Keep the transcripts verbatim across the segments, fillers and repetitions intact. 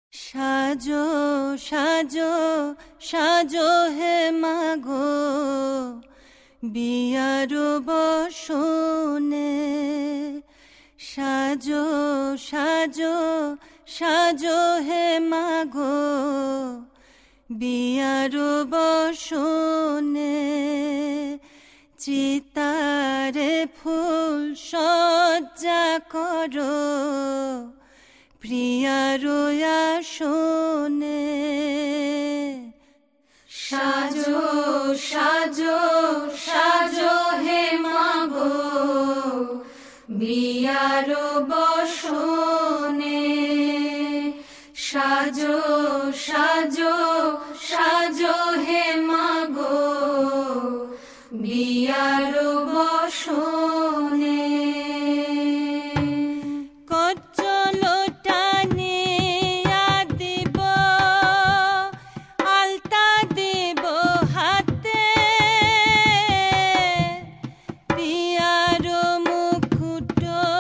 সাজো সাজো সাজো হে মাগো বিয়ার বসনে, সাজো সাজো সাজো হে মাগো বিয়ার বসনে। চিতারে ফুল সজ্জা করো প্রিয়ার আসনে। সাজো সাজো সাজো হে মাগো বিয়ার বসনে, সাজো সাজো সাজো হে মাগো বিয়ার বসনে।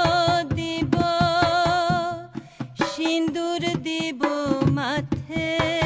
সিন্দুর দিব মাথে,